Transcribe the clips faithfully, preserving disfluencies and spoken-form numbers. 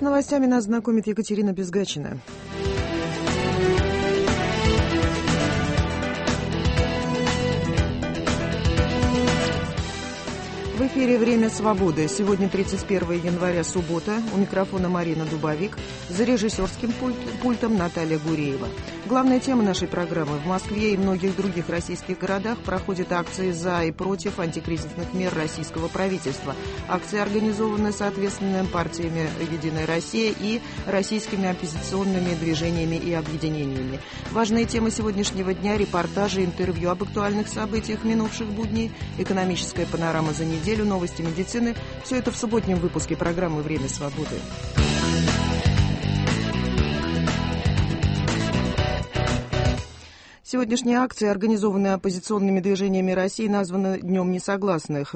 С новостями нас знакомит Екатерина Безгачина. В эфире «Время свободы». Сегодня тридцать первое января, суббота. У микрофона Марина Дубовик. За режиссерским пультом Наталья Гуреева. Главная тема нашей программы. В Москве и многих других российских городах проходят акции за и против антикризисных мер российского правительства. Акции организованы, соответственно, партиями «Единая Россия» и российскими оппозиционными движениями и объединениями. Важные темы сегодняшнего дня – репортажи, интервью об актуальных событиях минувших будней, экономическая панорама за неделю, новости медицины. Все это в субботнем выпуске программы «Время свободы». Сегодняшние акции, организованные оппозиционными движениями России, названы Днем несогласных.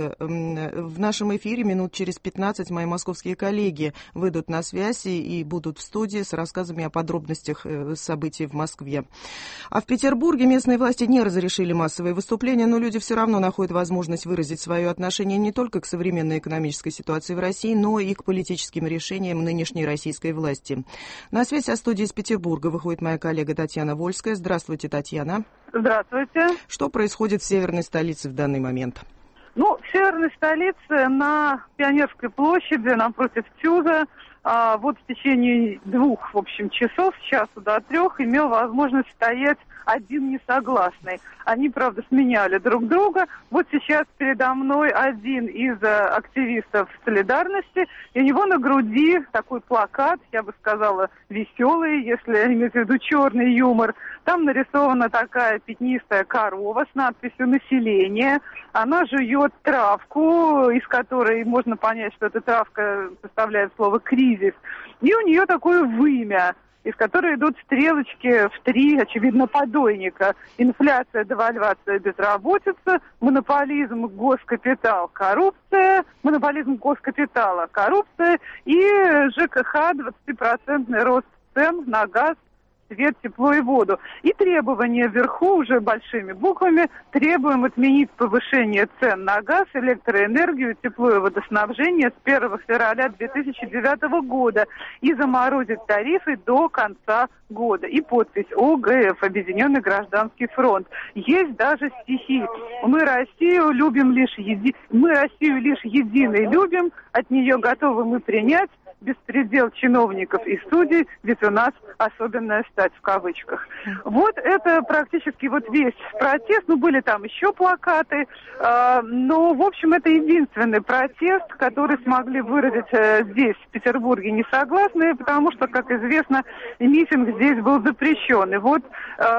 В нашем эфире минут через пятнадцать мои московские коллеги выйдут на связь и будут в студии с рассказами о подробностях событий в Москве. А в Петербурге местные власти не разрешили массовые выступления, но люди все равно находят возможность выразить свое отношение не только к современной экономической ситуации в России, но и к политическим решениям нынешней российской власти. На связь со студией из Петербурга выходит моя коллега Татьяна Вольская. Здравствуйте, Татьяна. Здравствуйте. Что происходит в северной столице в данный момент? Ну, в северной столице на Пионерской площади напротив ТЮЗа а, вот в течение двух, в общем, часов, с часу до трех, имел возможность стоять один несогласный. Они, правда, сменяли друг друга. Вот сейчас передо мной один из а, активистов «Солидарности», и у него на груди такой плакат, я бы сказала, веселый, если иметь в виду черный юмор. Там нарисована такая пятнистая корова с надписью «Население». Она жует травку, из которой можно понять, что эта травка составляет слово «кризис». И у нее такое вымя, из которой идут стрелочки в три, очевидно, подойника. Инфляция, девальвация, безработица, монополизм, госкапитал, коррупция, монополизм госкапитала, коррупция и ЖКХ, двадцатипроцентный рост цен на газ, свет, тепло и воду. И требования вверху уже большими буквами: требуем отменить повышение цен на газ, электроэнергию, тепло и водоснабжение с первого февраля две тысячи девятого года и заморозить тарифы до конца года. И подпись ОГФ, Объединенный гражданский фронт. Есть даже стихи: мы Россию любим лишь еди... мы Россию лишь единой любим, от нее готовы мы принять беспредел чиновников и судей, ведь у нас особенная стать в кавычках. Вот это практически вот весь протест. Ну, были там еще плакаты, э, но, в общем, это единственный протест, который смогли выразить э, здесь, в Петербурге, несогласные, потому что, как известно, митинг здесь был запрещен. И вот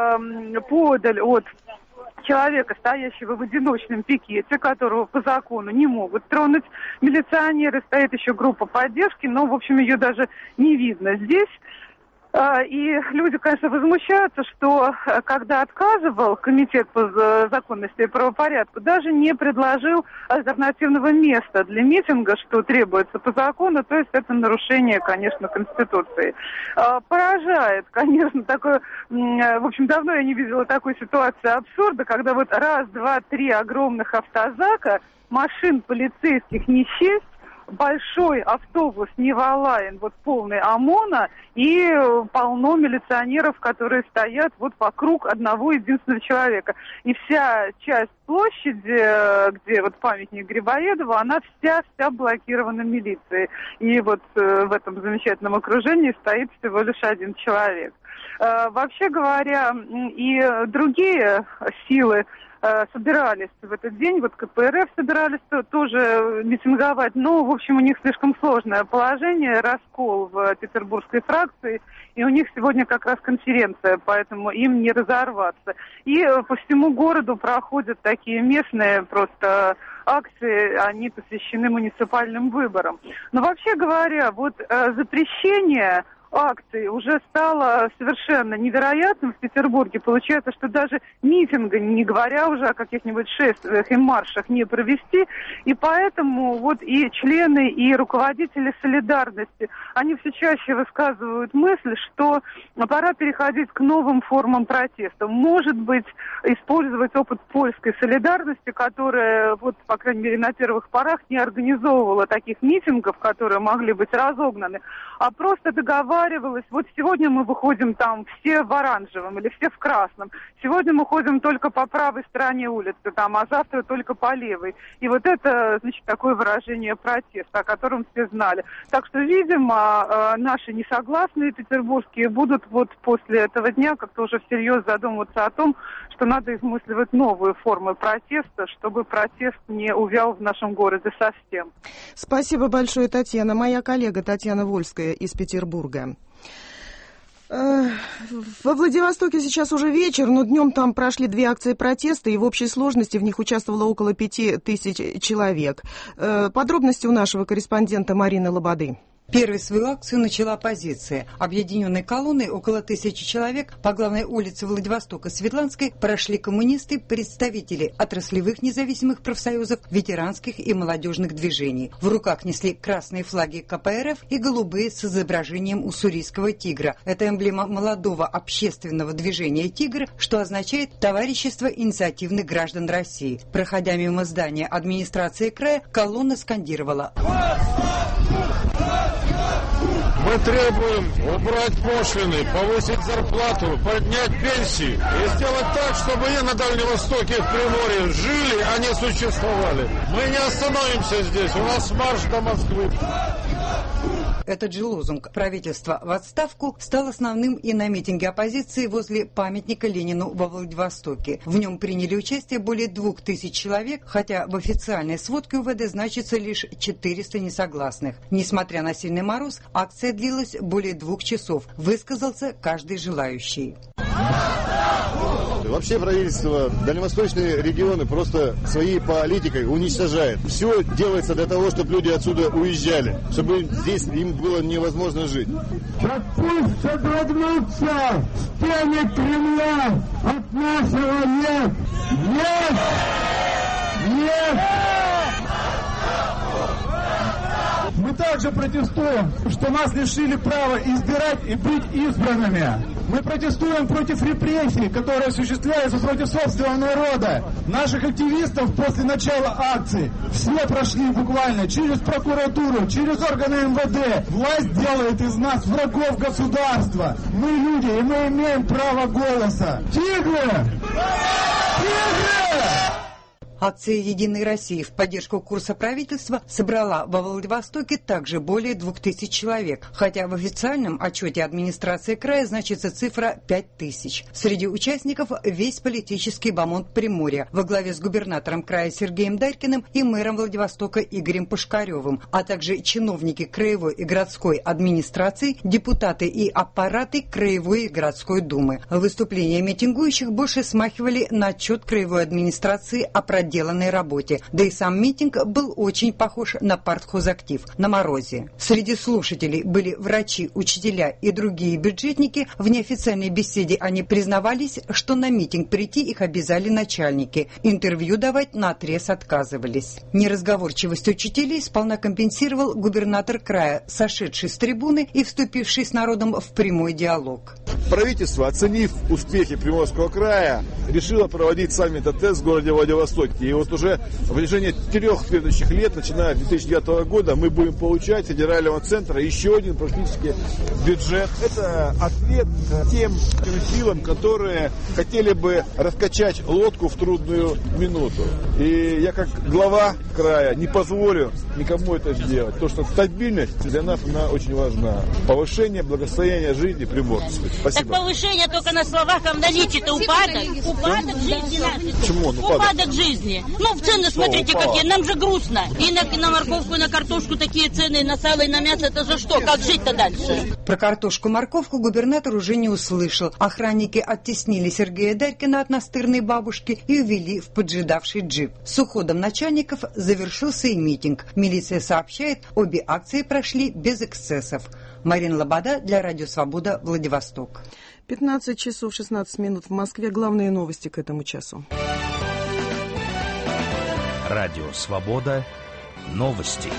э, подаль от человека, стоящего в одиночном пикете, которого по закону не могут тронуть милиционеры, стоит еще группа поддержки, но, в общем, ее даже не видно здесь. И люди, конечно, возмущаются, что когда отказывал Комитет по законности и правопорядку, даже не предложил альтернативного места для митинга, что требуется по закону, то есть это нарушение, конечно, Конституции. Поражает, конечно, такое, в общем, давно я не видела такой ситуации абсурда, когда вот раз, два, три огромных автозака, машин полицейских не счесть, большой автобус Невалайн, вот полный ОМОНа, и полно милиционеров, которые стоят вот вокруг одного единственного человека. И вся часть площади, где вот памятник Грибоедову, она вся-вся блокирована милицией. И вот в этом замечательном окружении стоит всего лишь один человек. Вообще говоря, и другие силы собирались в этот день, вот КПРФ собирались тоже митинговать, но, в общем, у них слишком сложное положение, раскол в петербургской фракции, и у них сегодня как раз конференция, поэтому им не разорваться. И по всему городу проходят такие местные просто акции, они посвящены муниципальным выборам. Но вообще говоря, вот запрещение акций уже стало совершенно невероятным в Петербурге. Получается, что даже митинга, не говоря уже о каких-нибудь шествиях и маршах, не провести. И поэтому вот и члены, и руководители «Солидарности», они все чаще высказывают мысль, что пора переходить к новым формам протеста. Может быть, использовать опыт польской «Солидарности», которая, вот, по крайней мере, на первых порах не организовывала таких митингов, которые могли быть разогнаны, а просто договаривалась. Вот сегодня мы выходим там все в оранжевом или все в красном. Сегодня мы ходим только по правой стороне улицы, там, а завтра только по левой. И вот это, значит, такое выражение протеста, о котором все знали. Так что, видимо, наши несогласные петербургские будут вот после этого дня как-то уже всерьез задумываться о том, что надо измысливать новые формы протеста, чтобы протест не увял в нашем городе совсем. Спасибо большое, Татьяна. Моя коллега Татьяна Вольская из Петербурга. Во Владивостоке сейчас уже вечер, но днем там прошли две акции протеста, и в общей сложности в них участвовало около пяти тысяч человек. Подробности у нашего корреспондента Марины Лободы. Первой свою акцию начала оппозиция. Объединенной колонной около тысячи человек по главной улице Владивостока Светланской прошли коммунисты, представители отраслевых независимых профсоюзов, ветеранских и молодежных движений. В руках несли красные флаги ка пэ эр эф и голубые с изображением уссурийского тигра. Это эмблема молодого общественного движения «Тигр», что означает «Товарищество инициативных граждан России». Проходя мимо здания администрации края, колонна скандировала: мы требуем убрать пошлины, повысить зарплату, поднять пенсии и сделать так, чтобы и на Дальнем Востоке, в Приморье жили, а не существовали. Мы не остановимся здесь, у нас марш до Москвы. Этот же лозунг «Правительство в отставку» стал основным и на митинге оппозиции возле памятника Ленину во Владивостоке. В нем приняли участие более двух тысяч человек, хотя в официальной сводке у вэ дэ значится лишь четыреста несогласных. Несмотря на сильный мороз, акция длилась более двух часов. Высказался каждый желающий. Вообще правительство дальневосточные регионы просто своей политикой уничтожает. Все делается для того, чтобы люди отсюда уезжали, чтобы здесь им было невозможно жить. Так пусть содрогнутся стены Кремля от нашего «нет». Нет! Нет! Мы также протестуем, что нас лишили права избирать и быть избранными. Мы протестуем против репрессий, которые осуществляются против собственного народа. Наших активистов после начала акции все прошли буквально через прокуратуру, через органы эм вэ дэ. Власть делает из нас врагов государства. Мы люди, и мы имеем право голоса. Тигры! Тигры! Акция «Единой России» в поддержку курса правительства собрала во Владивостоке также более двух тысяч человек, хотя в официальном отчете администрации края значится цифра пять тысяч. Среди участников весь политический бомонд Приморья во главе с губернатором края Сергеем Дарькиным и мэром Владивостока Игорем Пушкаревым, а также чиновники краевой и городской администрации, депутаты и аппараты краевой и городской думы. Выступления митингующих больше смахивали на отчет краевой администрации о проделанной деланной работе, да и сам митинг был очень похож на партхозактив на морозе. Среди слушателей были врачи, учителя и другие бюджетники. В неофициальной беседе они признавались, что на митинг прийти их обязали начальники. Интервью давать наотрез отказывались. Неразговорчивость учителей сполна компенсировал губернатор края, сошедший с трибуны и вступивший с народом в прямой диалог. Правительство, оценив успехи Приморского края, решило проводить саммит эй тэ эс в городе Владивостоке. И вот уже в протяжении трех следующих лет, начиная с две тысячи девятого года, мы будем получать от федерального центра еще один практически бюджет. Это ответ тем силам, которые хотели бы раскачать лодку в трудную минуту. И я как глава края не позволю никому это сделать. Потому что стабильность для нас она очень важна. Повышение благосостояния жизни приморцев. Спасибо. Так повышение только на словах, а в наличии-то упадок. Упадок жизни нашей. Почему он упадок? Упадок жизни. жизни. Ну, в цены смотрите какие, нам же грустно. И на, на морковку, и на картошку такие цены, и на сало, и на мясо, это за что? Как жить-то дальше? Про картошку-морковку губернатор уже не услышал. Охранники оттеснили Сергея Дарькина от настырной бабушки и увели в поджидавший джип. С уходом начальников завершился и митинг. Милиция сообщает, обе акции прошли без эксцессов. Марина Лобода для Радио Свобода, Владивосток. пятнадцать часов шестнадцать минут в Москве. Главные новости к этому часу. Радио Свобода. Новости.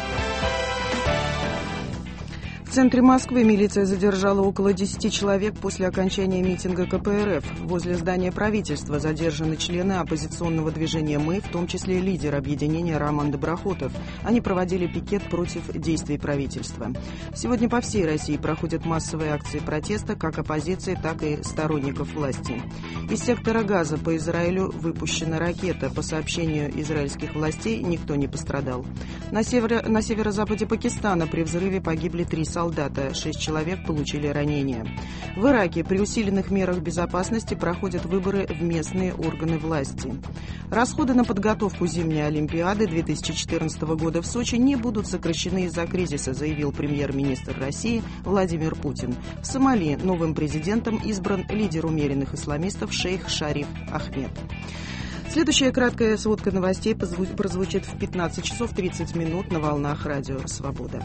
В центре Москвы милиция задержала около десяти человек после окончания митинга ка пэ эр эф. Возле здания правительства задержаны члены оппозиционного движения «Мы», в том числе лидер объединения Роман Доброхотов. Они проводили пикет против действий правительства. Сегодня по всей России проходят массовые акции протеста как оппозиции, так и сторонников власти. Из сектора Газа по Израилю выпущена ракета. По сообщению израильских властей, никто не пострадал. На, северо- на северо-западе Пакистана при взрыве погибли три солдата. солдата, шесть человек получили ранения. В Ираке при усиленных мерах безопасности проходят выборы в местные органы власти. Расходы на подготовку зимней Олимпиады две тысячи четырнадцатого года в Сочи не будут сокращены из-за кризиса, заявил премьер-министр России Владимир Путин. В Сомали новым президентом избран лидер умеренных исламистов шейх Шариф Ахмед. Следующая краткая сводка новостей прозвучит в пятнадцать часов тридцать минут на волнах Радио Свобода.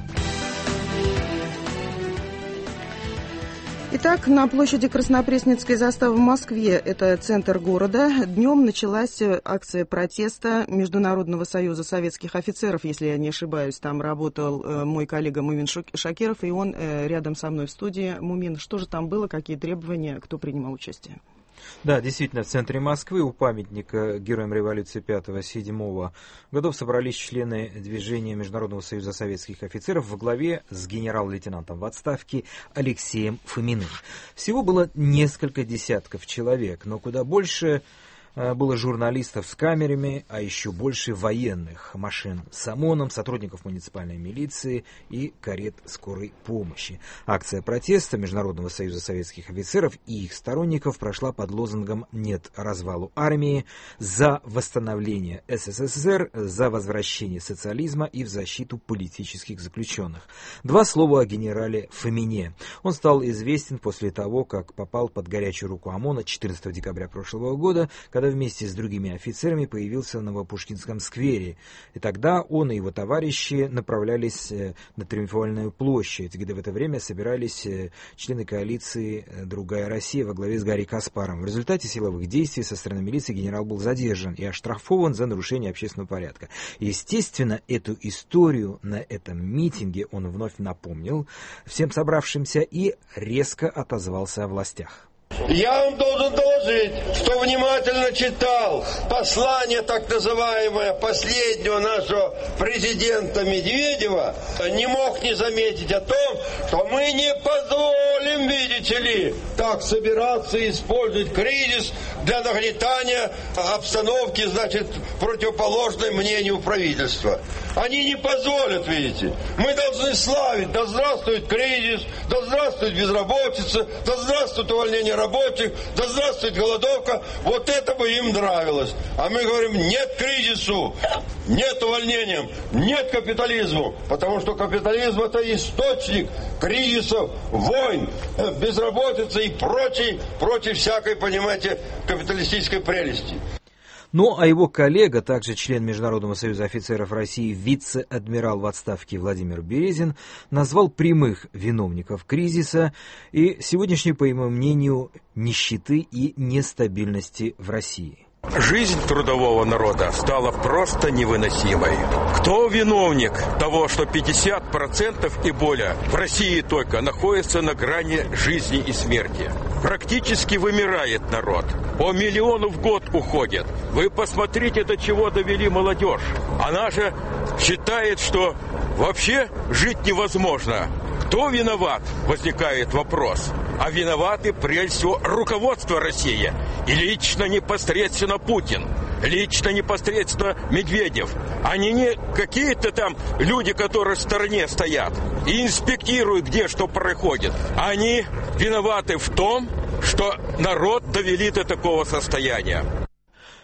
Итак, на площади Краснопресненской заставы в Москве, это центр города, днем началась акция протеста Международного союза советских офицеров, если я не ошибаюсь. Там работал э, мой коллега Мумин Шакиров, и он э, рядом со мной в студии. Мумин, что же там было, какие требования, кто принимал участие? Да, действительно, в центре Москвы у памятника героям революции пятого-седьмого годов собрались члены движения Международного союза советских офицеров во главе с генерал-лейтенантом в отставке Алексеем Фоминым. Всего было несколько десятков человек, но куда больше было журналистов с камерами, а еще больше военных, машин с ОМОНом, сотрудников муниципальной милиции и карет скорой помощи. Акция протеста Международного союза советских офицеров и их сторонников прошла под лозунгом «Нет развалу армии», за восстановление эс эс эс эс эр, за возвращение социализма и в защиту политических заключенных. Два слова о генерале Фомине. Он стал известен после того, как попал под горячую руку ОМОНа четырнадцатого декабря прошлого года, когда когда вместе с другими офицерами появился в Новопушкинском сквере. И тогда он и его товарищи направлялись на Триумфальную площадь, где в это время собирались члены коалиции «Другая Россия» во главе с Гарри Каспаром. В результате силовых действий со стороны милиции генерал был задержан и оштрафован за нарушение общественного порядка. Естественно, эту историю на этом митинге он вновь напомнил всем собравшимся и резко отозвался о властях. Я вам должен доложить, что внимательно читал послание так называемое последнего нашего президента Медведева, не мог не заметить о том, что мы не позволим, видите ли, так собираться и использовать кризис для нагнетания обстановки, значит, противоположной мнению правительства. Они не позволят, видите. Мы должны славить, да здравствует кризис, да здравствует безработица, да здравствует увольнение рабочих, да здравствует голодовка. Вот это бы им нравилось. А мы говорим, нет кризису, нет увольнениям, нет капитализму. Потому что капитализм — это источник кризисов, войн, безработицы и прочей, против всякой, понимаете, капиталистической прелести. Ну, а его коллега, также член Международного союза офицеров России, вице-адмирал в отставке Владимир Березин, назвал прямых виновников кризиса и сегодняшней, по его мнению, нищеты и нестабильности в России. Жизнь трудового народа стала просто невыносимой. Кто виновник того, что пятьдесят процентов и более в России только находятся на грани жизни и смерти? Практически вымирает народ. По миллиону в год уходит. Вы посмотрите, до чего довели молодежь. Она же считает, что вообще жить невозможно. Кто виноват? Возникает вопрос. А виноваты прежде всего руководство России. И лично непосредственно Путин. Лично непосредственно Медведев. Они не какие-то там люди, которые в стороне стоят и инспектируют, где что происходит. Они виноваты в том, что народ довели до такого состояния.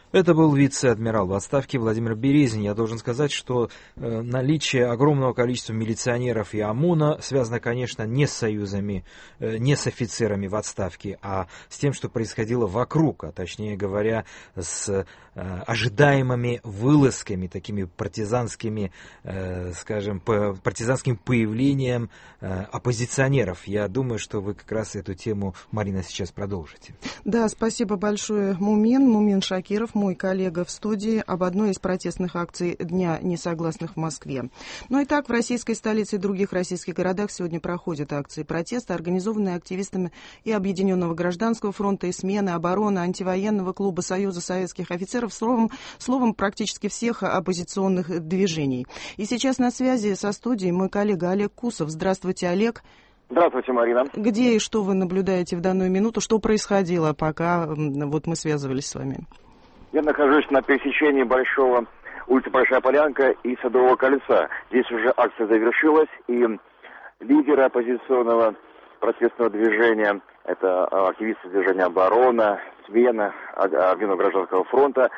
Это был вице-адмирал в отставке Владимир Березин. Я должен сказать, что э, наличие огромного количества милиционеров и ОМОНа связано, конечно, не с союзами, э, не с офицерами в отставке, а с тем, что происходило вокруг, а точнее говоря, с э, ожидаемыми вылазками, такими партизанскими, э, скажем, по, партизанским появлением э, оппозиционеров. Я думаю, что вы как раз эту тему, Марина, сейчас продолжите. Да, спасибо большое, Мумин, Мумин Шакиров, мой коллега в студии, об одной из протестных акций Дня несогласных в Москве. Ну и так, в российской столице и других российских городах сегодня проходят акции протеста, организованные активистами и Объединенного гражданского фронта, и смены, обороны, антивоенного клуба Союза советских офицеров, словом, словом, практически всех оппозиционных движений. И сейчас на связи со студией мой коллега Олег Кусов. Здравствуйте, Олег. Здравствуйте, Марина. Где и что вы наблюдаете в данную минуту? Что происходило, пока вот мы связывались с вами? Я нахожусь на пересечении Большого, улицы Большая Полянка и Садового кольца. Здесь уже акция завершилась, и лидеры оппозиционного протестного движения, это активисты движения «Оборона», «Смена», Объединенного гражданского фронта,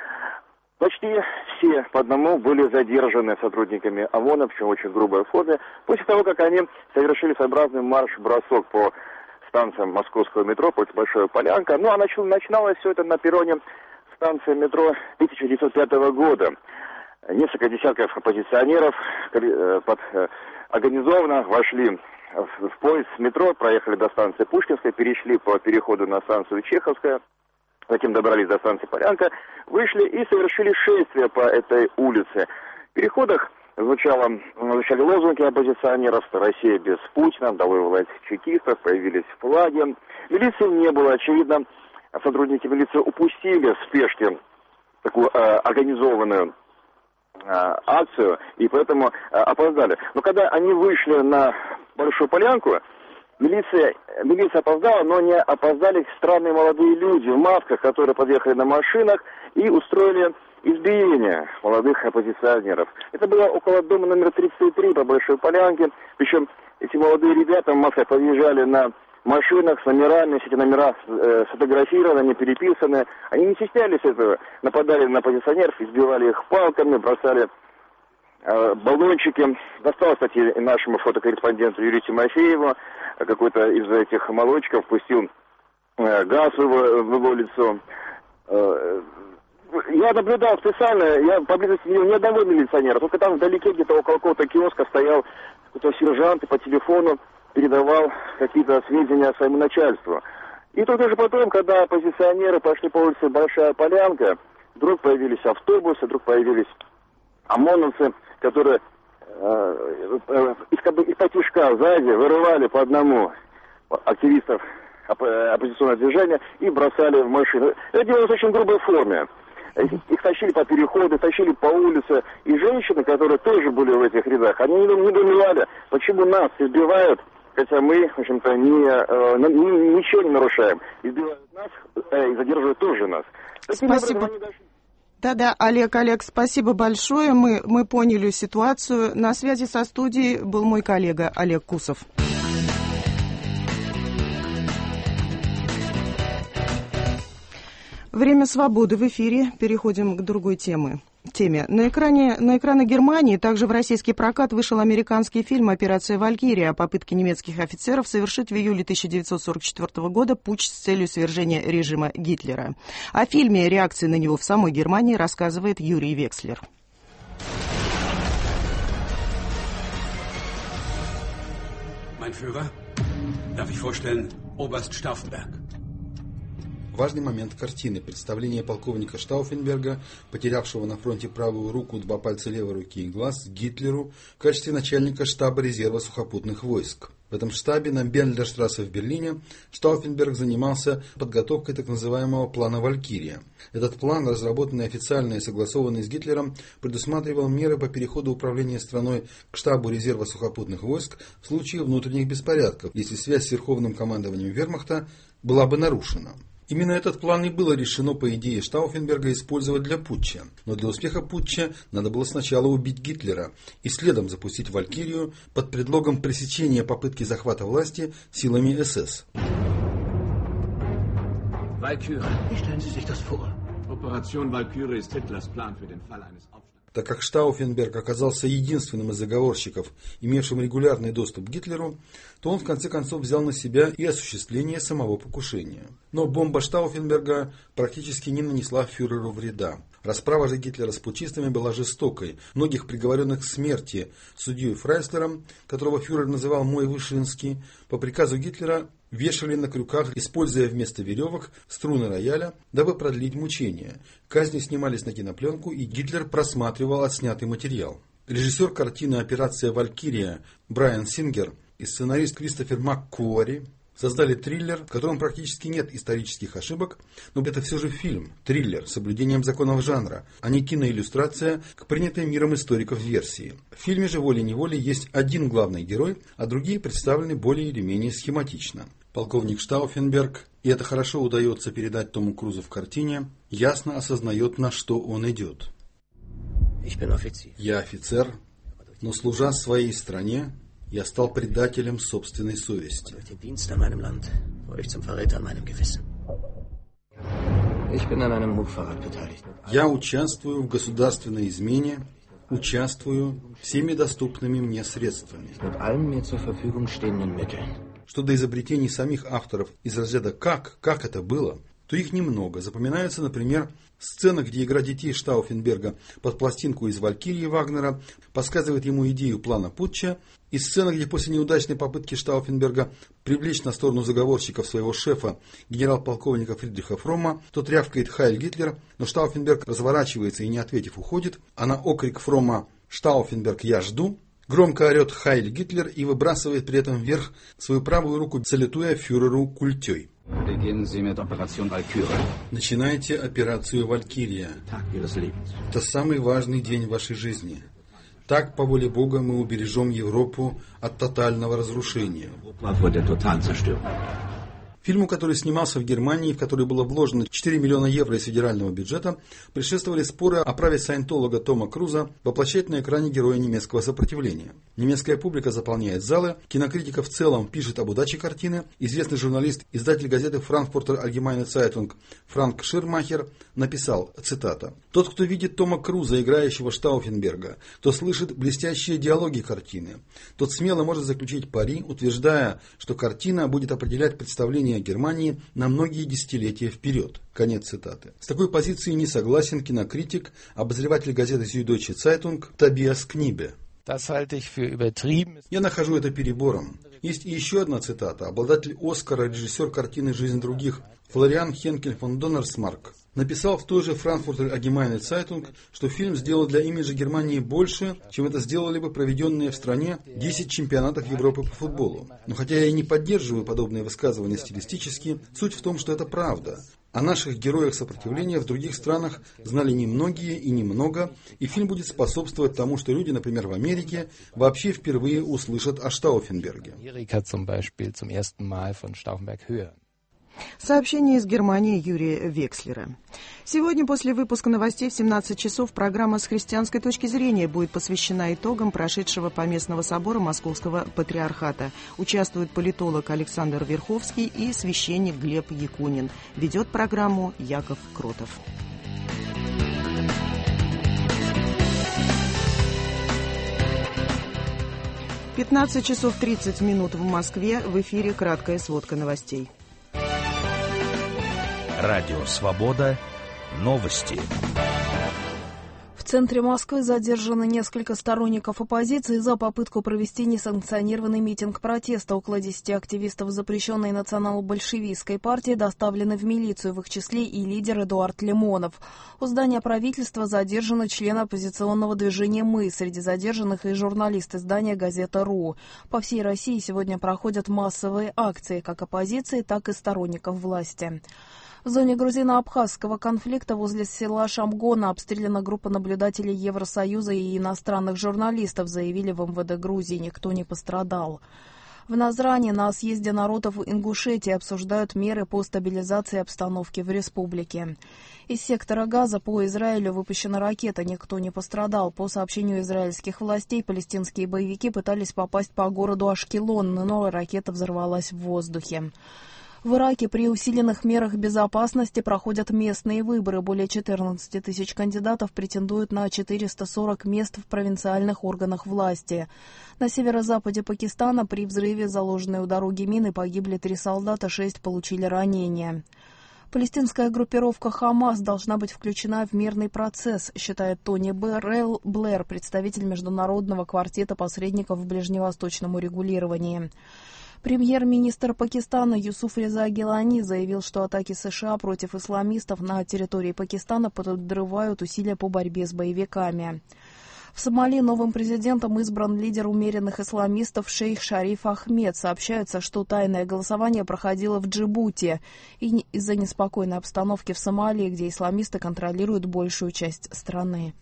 почти все по одному были задержаны сотрудниками ОМОНа, причем в очень грубой форме, после того, как они совершили своеобразный марш-бросок по станциям московского метро, по Большой Полянка. Ну, а начиналось все это на перроне станции метро тысяча девятьсот пятого года. Несколько десятков оппозиционеров под, организованно вошли в, в поезд метро, проехали до станции Пушкинская, перешли по переходу на станцию Чеховская, затем добрались до станции Полянка, вышли и совершили шествие по этой улице. В переходах звучало, звучали лозунги оппозиционеров: «Россия без Путина», «Долой власть чекистов», появились флаги. Милиции не было, очевидно, сотрудники милиции упустили в спешке такую э, организованную э, акцию, и поэтому э, опоздали. Но когда они вышли на Большую Полянку, милиция, милиция опоздала, но не опоздали странные молодые люди в масках, которые подъехали на машинах и устроили избиение молодых оппозиционеров. Это было около дома номер тридцать три по Большой Полянке, причем эти молодые ребята в масках подъезжали на машинах с номерами, все эти номера э, сфотографированы, они переписаны. Они не стеснялись этого, нападали на оппозиционеров, избивали их палками, бросали э, баллончики. Достал, кстати, нашему фотокорреспонденту Юрию Тимофееву какой-то из этих молодчиков, пустил э, газ в его, в его лицо. Э, я наблюдал специально, я поблизости не видел ни одного милиционера, только там вдалеке где-то около какого-то киоска стоял какой-то сержант и по телефону передавал какие-то сведения своему начальству. И только же потом, когда оппозиционеры пошли по улице Большая Полянка, вдруг появились автобусы, вдруг появились ОМОНовцы, которые э, э, из-под тишка сзади вырывали по одному активистов оппозиционного движения и бросали в машину. Это делалось в очень грубой форме. Их тащили по переходу, тащили по улице. И женщины, которые тоже были в этих рядах, они не недоумевали, почему нас избивают, хотя мы, в общем-то, не, э, не, ничего не нарушаем. Избивают нас э, и задерживают тоже нас. Таким Спасибо. Да-да, Олег, Олег, спасибо большое. Мы, мы поняли ситуацию. На связи со студией был мой коллега Олег Кусов. Время свободы в эфире. Переходим к другой теме. теме. На экране, на экраны Германии также в российский прокат вышел американский фильм «Операция Валькирия» о попытке немецких офицеров совершить в июле тысяча девятьсот сорок четвёртого года путч с целью свержения режима Гитлера. О фильме и реакции на него в самой Германии рассказывает Юрий Векслер. Mein Führer, darf ich vorstellen, Oberst Stauffenberg. Важный момент картины – представление полковника Штауфенберга, потерявшего на фронте правую руку, два пальца левой руки и глаз, Гитлеру в качестве начальника штаба резерва сухопутных войск. В этом штабе на Берлинерштрассе в Берлине Штауфенберг занимался подготовкой так называемого плана «Валькирия». Этот план, разработанный официально и согласованный с Гитлером, предусматривал меры по переходу управления страной к штабу резерва сухопутных войск в случае внутренних беспорядков, если связь с верховным командованием вермахта была бы нарушена. Именно этот план и было решено по идее Штауфенберга использовать для путча. Но для успеха путча надо было сначала убить Гитлера и следом запустить Валькирию под предлогом пресечения попытки захвата власти силами эс эс. Walküre, wie stellen Sie sich das vor? Так как Штауфенберг оказался единственным из заговорщиков, имевшим регулярный доступ к Гитлеру, то он в конце концов взял на себя и осуществление самого покушения. Но бомба Штауфенберга практически не нанесла фюреру вреда. Расправа же Гитлера с путчистами была жестокой. Многих приговоренных к смерти судьей Фрайслером, которого фюрер называл «мой Вышинский», по приказу Гитлера вешали на крюках, используя вместо веревок струны рояля, дабы продлить мучения. Казни снимались на кинопленку, и Гитлер просматривал отснятый материал. Режиссер картины «Операция Валькирия» Брайан Сингер и сценарист Кристофер МакКуари создали триллер, в котором практически нет исторических ошибок, но это все же фильм, триллер с соблюдением законов жанра, а не киноиллюстрация к принятой миром историков версии. В фильме же волей-неволей есть один главный герой, а другие представлены более или менее схематично. Полковник Штауфенберг, и это хорошо удается передать Тому Крузу в картине, ясно осознает, на что он идет. Я офицер, но служа своей стране, я стал предателем собственной совести. Я участвую в государственной измене, участвую всеми доступными мне средствами. Что до изобретений самих авторов из разряда «как?», «как это было?», то их немного. Запоминаются, например, сцена, где игра детей Штауфенберга под пластинку из «Валькирии» Вагнера подсказывает ему идею плана путча, и сцена, где после неудачной попытки Штауфенберга привлечь на сторону заговорщиков своего шефа, генерал-полковника Фридриха Фромма, тот рявкает «Хайль Гитлер», но Штауфенберг разворачивается и, не ответив, уходит, а на окрик Фромма «Штауфенберг, я жду!» громко орет «Хайль Гитлер» и выбрасывает при этом вверх свою правую руку, салютуя фюреру культей. Начинайте операцию «Валькирия». Это самый важный день в вашей жизни. Так, по воле Бога, мы убережем Европу от тотального разрушения. Фильму, который снимался в Германии, в который было вложено четыре миллиона евро из федерального бюджета, предшествовали споры о праве саентолога Тома Круза воплощать на экране героя немецкого сопротивления. Немецкая публика заполняет залы, кинокритика в целом пишет об удаче картины. Известный журналист, издатель газеты «Frankfurter Allgemeine Zeitung» Франк Ширмахер написал, цитата, «Тот, кто видит Тома Круза, играющего Штауфенберга, кто слышит блестящие диалоги картины, тот смело может заключить пари, утверждая, что картина будет определять представление о Германии на многие десятилетия вперед». Конец цитаты. С такой позицией не согласен кинокритик, обозреватель газеты Süddeutsche Zeitung Тобиас Книбе. Я нахожу это перебором. Есть и еще одна цитата. Обладатель Оскара, режиссер картины «Жизнь других» Флориан Хенкель фон Доннерсмарк написал в той же Frankfurter Allgemeine Zeitung, что фильм сделал для имиджа Германии больше, чем это сделали бы проведенные в стране десять чемпионатов Европы по футболу. Но хотя я и не поддерживаю подобные высказывания стилистически, суть в том, что это правда. О наших героях сопротивления в других странах знали немногие и немного, и фильм будет способствовать тому, что люди, например, в Америке, вообще впервые услышат о Штауфенберге. Сообщение из Германии Юрия Векслера. Сегодня после выпуска новостей в семнадцать часов программа «С христианской точки зрения» будет посвящена итогам прошедшего Поместного собора Московского Патриархата. Участвует политолог Александр Верховский и священник Глеб Якунин. Ведет программу Яков Кротов. пятнадцать часов тридцать минут в Москве. В эфире краткая сводка новостей. Радио «Свобода». Новости. В центре Москвы задержаны несколько сторонников оппозиции за попытку провести несанкционированный митинг протеста. Около десяти активистов запрещенной национал-большевистской партии доставлены в милицию, в их числе и лидер Эдуард Лимонов. У здания правительства задержаны члены оппозиционного движения «Мы». Среди задержанных и журналист издания «Газета.ру». По всей России сегодня проходят массовые акции как оппозиции, так и сторонников власти. В зоне грузино-абхазского конфликта возле села Шамгона обстреляна группа наблюдателей Евросоюза и иностранных журналистов, заявили в эм вэ дэ Грузии. Никто не пострадал. В Назране на съезде народов Ингушетии обсуждают меры по стабилизации обстановки в республике. Из сектора Газа по Израилю выпущена ракета. Никто не пострадал. По сообщению израильских властей, палестинские боевики пытались попасть по городу Ашкелон, но ракета взорвалась в воздухе. В Ираке при усиленных мерах безопасности проходят местные выборы. Более четырнадцати тысяч кандидатов претендуют на четыреста сорок мест в провинциальных органах власти. На северо-западе Пакистана при взрыве, заложенной у дороги мины, погибли три солдата, шесть получили ранения. Палестинская группировка «Хамас» должна быть включена в мирный процесс, считает Тони Блэр, Блэр, представитель Международного квартета посредников в ближневосточном урегулировании. Премьер-министр Пакистана Юсуф Реза Гилани заявил, что атаки США против исламистов на территории Пакистана подрывают усилия по борьбе с боевиками. В Сомали новым президентом избран лидер умеренных исламистов шейх Шариф Ахмед. Сообщается, что тайное голосование проходило в Джибути и из-за неспокойной обстановки в Сомали, где исламисты контролируют большую часть страны.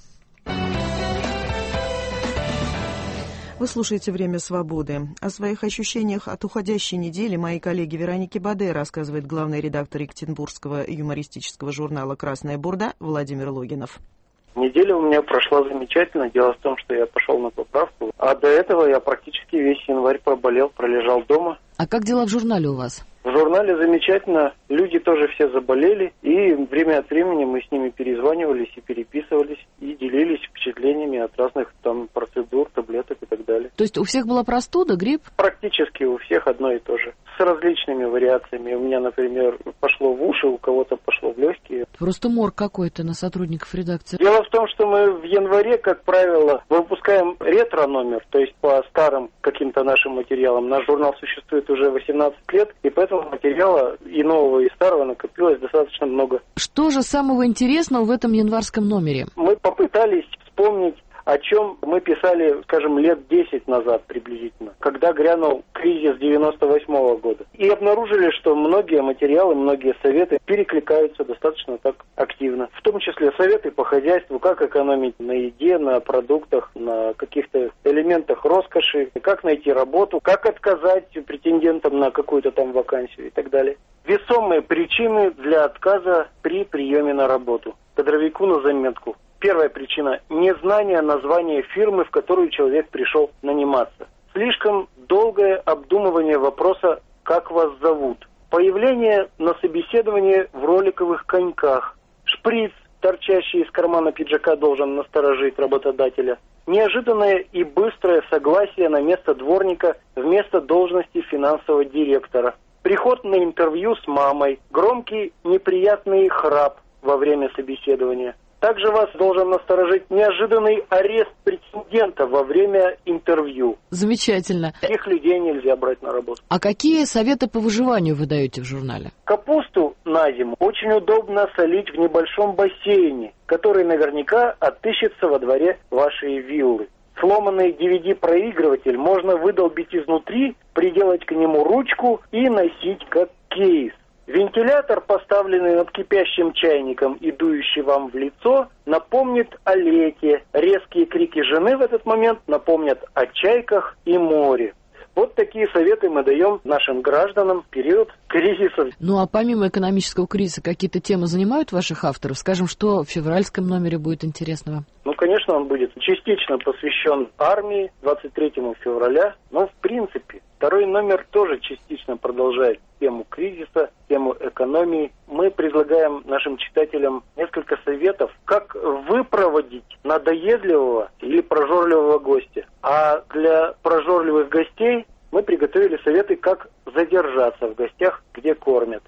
Вы слушаете «Время свободы». О своих ощущениях от уходящей недели моей коллеге Веронике Баде рассказывает главный редактор екатеринбургского юмористического журнала «Красная бурда» Владимир Логинов. Неделя у меня прошла замечательно. Дело в том, что я пошел на поправку. А до этого я практически весь январь проболел, пролежал дома. А как дела в журнале у вас? В журнале замечательно. Люди тоже все заболели. И время от времени мы с ними перезванивались и переписывались. И делились впечатлениями от разных там процедур, таблеток и так далее. То есть у всех была простуда, грипп? Практически у всех одно и то же. С различными вариациями. У меня, например, пошло в уши, у кого-то пошло в легкие. Просто морг какой-то на сотрудников редакции. Дело в том, что мы в январе, как правило, выпускаем ретро-номер, то есть по старым каким-то нашим материалам. Наш журнал существует уже восемнадцать лет, и поэтому материала и нового, и старого накопилось достаточно много. Что же самого интересного в этом январском номере? Мы попытались вспомнить, о чем мы писали, скажем, лет десять назад приблизительно, когда грянул кризис девяносто восьмого года. И обнаружили, что многие материалы, многие советы перекликаются достаточно так активно. В том числе советы по хозяйству, как экономить на еде, на продуктах, на каких-то элементах роскоши, как найти работу, как отказать претендентам на какую-то там вакансию и так далее. Весомые причины для отказа при приеме на работу. Кадровику на заметку. Первая причина – незнание названия фирмы, в которую человек пришел наниматься. Слишком долгое обдумывание вопроса «как вас зовут?». Появление на собеседовании в роликовых коньках. Шприц, торчащий из кармана пиджака, должен насторожить работодателя. Неожиданное и быстрое согласие на место дворника вместо должности финансового директора. Приход на интервью с мамой. Громкий неприятный храп во время собеседования. Также вас должен насторожить неожиданный арест претендента во время интервью. Замечательно. Таких людей нельзя брать на работу. А какие советы по выживанию вы даете в журнале? Капусту на зиму очень удобно солить в небольшом бассейне, который наверняка отыщется во дворе вашей виллы. Сломанный ди ви ди-проигрыватель можно выдолбить изнутри, приделать к нему ручку и носить как кейс. Вентилятор, поставленный над кипящим чайником и дующий вам в лицо, напомнит о лете. Резкие крики жены в этот момент напомнят о чайках и море. Вот такие советы мы даем нашим гражданам в период кризиса. Ну а помимо экономического кризиса, какие-то темы занимают ваших авторов? Скажем, что в февральском номере будет интересного? Ну, конечно, он будет частично посвящен армии двадцать третьего февраля, но в принципе второй номер тоже частично продолжает тему кризиса, тему экономии. Мы предлагаем нашим читателям несколько советов, как выпроводить надоедливого или прожорливого гостя. А для прожорливых гостей мы приготовили советы, как задержаться в гостях, где кормят.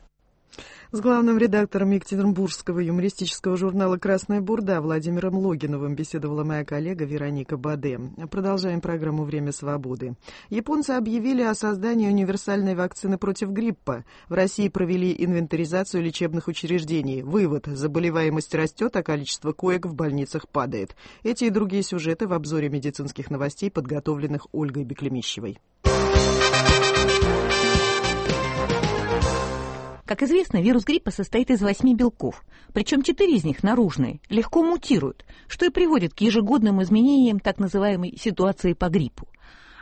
С главным редактором екатеринбургского юмористического журнала «Красная бурда» Владимиром Логиновым беседовала моя коллега Вероника Баде. Продолжаем программу «Время свободы». Японцы объявили о создании универсальной вакцины против гриппа. В России провели инвентаризацию лечебных учреждений. Вывод – заболеваемость растет, а количество коек в больницах падает. Эти и другие сюжеты в обзоре медицинских новостей, подготовленных Ольгой Беклемищевой. Как известно, вирус гриппа состоит из восьми белков, причем четыре из них наружные, легко мутируют, что и приводит к ежегодным изменениям так называемой ситуации по гриппу.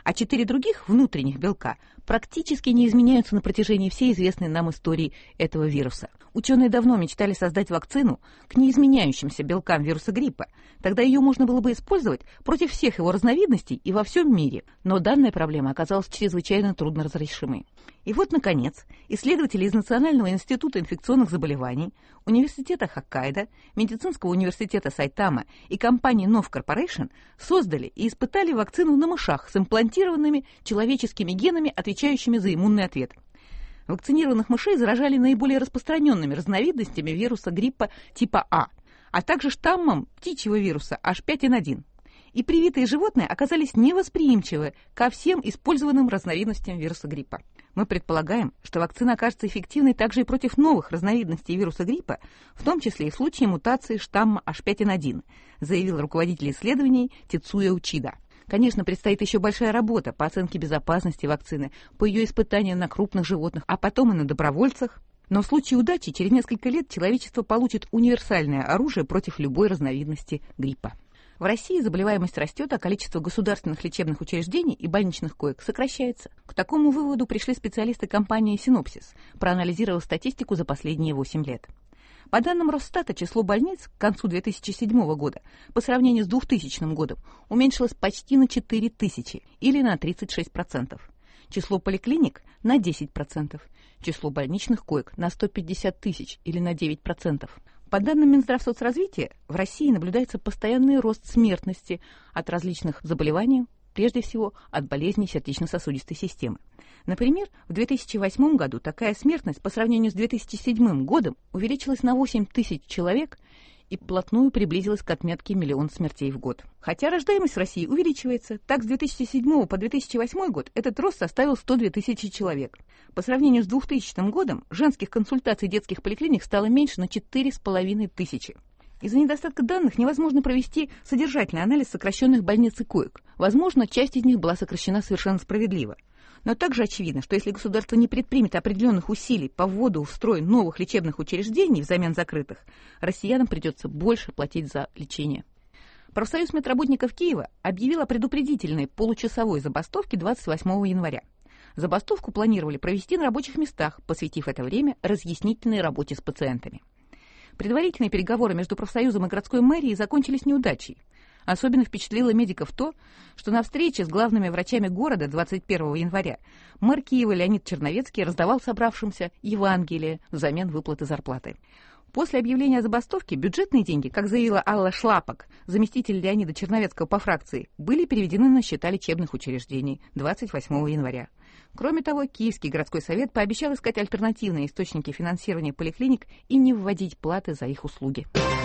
а четыре других внутренних белка практически не изменяются на протяжении всей известной нам истории этого вируса. Ученые давно мечтали создать вакцину к неизменяющимся белкам вируса гриппа. Тогда ее можно было бы использовать против всех его разновидностей и во всем мире. Но данная проблема оказалась чрезвычайно трудно разрешимой. И вот, наконец, исследователи из Национального института инфекционных заболеваний, Университета Хоккайдо, Медицинского университета Сайтама и компании Nov Corporation создали и испытали вакцину на мышах с имплантированными человеческими генами, отвечающими за иммунный ответ. Вакцинированных мышей заражали наиболее распространенными разновидностями вируса гриппа типа А, а также штаммом птичьего вируса эйч пять эн один. И привитые животные оказались невосприимчивы ко всем использованным разновидностям вируса гриппа. Мы предполагаем, что вакцина окажется эффективной также и против новых разновидностей вируса гриппа, в том числе и в случае мутации штамма эйч пять эн один, заявил руководитель исследований Тецуя Учида. Конечно, предстоит еще большая работа по оценке безопасности вакцины, по ее испытанию на крупных животных, а потом и на добровольцах. Но в случае удачи через несколько лет человечество получит универсальное оружие против любой разновидности гриппа. В России заболеваемость растет, а количество государственных лечебных учреждений и больничных коек сокращается. К такому выводу пришли специалисты компании «Синопсис», проанализировав статистику за последние восемь лет. По данным Росстата, число больниц к концу две тысячи седьмого года по сравнению с двухтысячным годом уменьшилось почти на четыре тысячи или на тридцать шесть процентов. Число поликлиник на десять процентов, число больничных коек на сто пятьдесят тысяч или на девять процентов. По данным Минздравсоцразвития, в России наблюдается постоянный рост смертности от различных заболеваний, прежде всего от болезней сердечно-сосудистой системы. Например, в две тысячи восьмом году такая смертность по сравнению с две тысячи седьмым годом увеличилась на восемь тысяч человек и вплотную приблизилась к отметке миллион смертей в год. Хотя рождаемость в России увеличивается, так с две тысячи седьмого по две тысячи восьмой год этот рост составил сто две тысячи человек. По сравнению с двухтысячным годом женских консультаций детских поликлиник стало меньше на четыре с половиной тысячи. Из-за недостатка данных невозможно провести содержательный анализ сокращенных больниц и коек. Возможно, часть из них была сокращена совершенно справедливо. Но также очевидно, что если государство не предпримет определенных усилий по вводу в строй новых лечебных учреждений взамен закрытых, россиянам придется больше платить за лечение. Профсоюз медработников Киева объявил о предупредительной получасовой забастовке двадцать восьмого января. Забастовку планировали провести на рабочих местах, посвятив это время разъяснительной работе с пациентами. Предварительные переговоры между профсоюзом и городской мэрией закончились неудачей. Особенно впечатлило медиков то, что на встрече с главными врачами города двадцать первого января мэр Киева Леонид Черновецкий раздавал собравшимся Евангелие взамен выплаты зарплаты. После объявления о забастовке бюджетные деньги, как заявила Алла Шлапок, заместитель Леонида Черновецкого по фракции, были переведены на счета лечебных учреждений двадцать восьмого января. Кроме того, Киевский городской совет пообещал искать альтернативные источники финансирования поликлиник и не вводить платы за их услуги.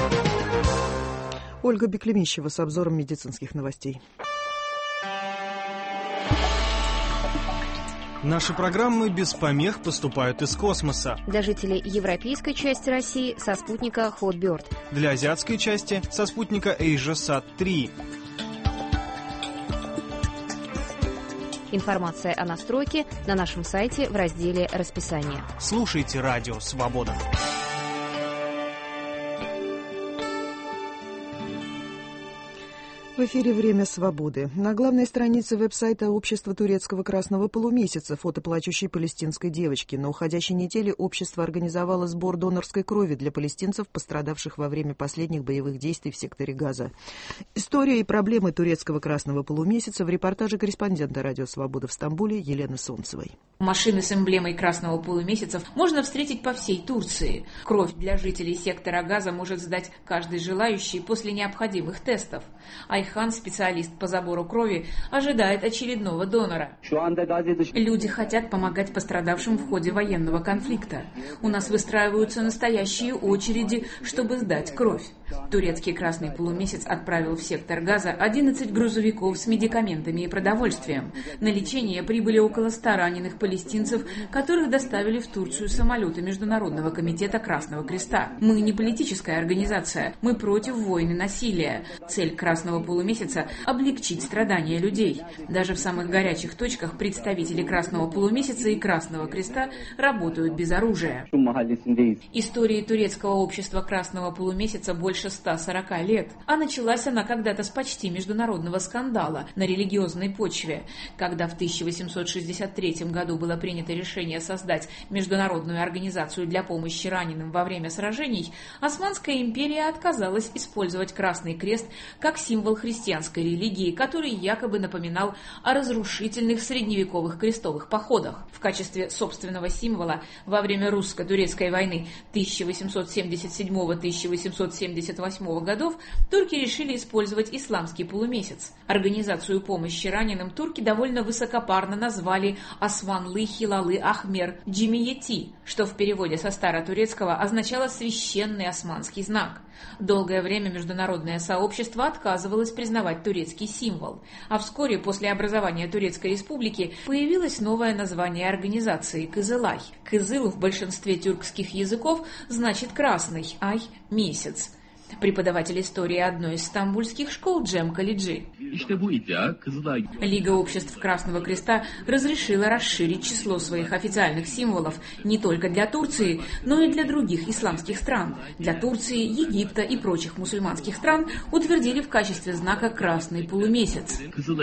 Ольга Беклемищева с обзором медицинских новостей. Наши программы без помех поступают из космоса. Для жителей европейской части России со спутника Hotbird. Для азиатской части со спутника AsiaSat три. Информация о настройке на нашем сайте в разделе «Расписание». Слушайте радио «Свобода». В эфире «Время свободы». На главной странице веб-сайта Общества турецкого красного полумесяца фото плачущей палестинской девочки. На уходящей неделе общество организовало сбор донорской крови для палестинцев, пострадавших во время последних боевых действий в секторе Газа. История и проблемы турецкого красного полумесяца в репортаже корреспондента «Радио Свобода» в Стамбуле Елены Солнцевой. Машины с эмблемой красного полумесяца можно встретить по всей Турции. Кровь для жителей сектора Газа может сдать каждый желающий после необходимых тестов. Айхан, специалист по забору крови, ожидает очередного донора. Люди хотят помогать пострадавшим в ходе военного конфликта. У нас выстраиваются настоящие очереди, чтобы сдать кровь. Турецкий красный полумесяц отправил в сектор Газа одиннадцать грузовиков с медикаментами и продовольствием. На лечение прибыли около ста раненых палестинцев, которых доставили в Турцию самолеты Международного комитета Красного Креста. Мы не политическая организация, мы против войны и насилия. Цель красного полумесяца полумесяца облегчить страдания людей. Даже в самых горячих точках представители Красного полумесяца и Красного Креста работают без оружия. Истории турецкого общества Красного полумесяца больше ста сорока лет, а началась она когда-то с почти международного скандала на религиозной почве, когда в тысяча восемьсот шестьдесят третьем году было принято решение создать международную организацию для помощи раненым во время сражений, Османская империя отказалась использовать Красный Крест как символ христианской религии, который якобы напоминал о разрушительных средневековых крестовых походах. В качестве собственного символа во время русско-турецкой войны тысяча восемьсот семьдесят седьмого — тысяча восемьсот семьдесят восьмого годов турки решили использовать исламский полумесяц. Организацию помощи раненым турки довольно высокопарно назвали Османлы Хилалы Ахмер Джимиети, что в переводе со старотурецкого означало «священный османский знак». Долгое время международное сообщество отказывалось признавать турецкий символ, а вскоре после образования Турецкой Республики появилось новое название организации – Кызылай. Кызыл в большинстве тюркских языков значит «красный», ай – «месяц». Преподаватель истории одной из стамбульских школ Джем Калиджи. Лига обществ Красного Креста разрешила расширить число своих официальных символов не только для Турции, но и для других исламских стран. Для Турции, Египта и прочих мусульманских стран утвердили в качестве знака красный полумесяц.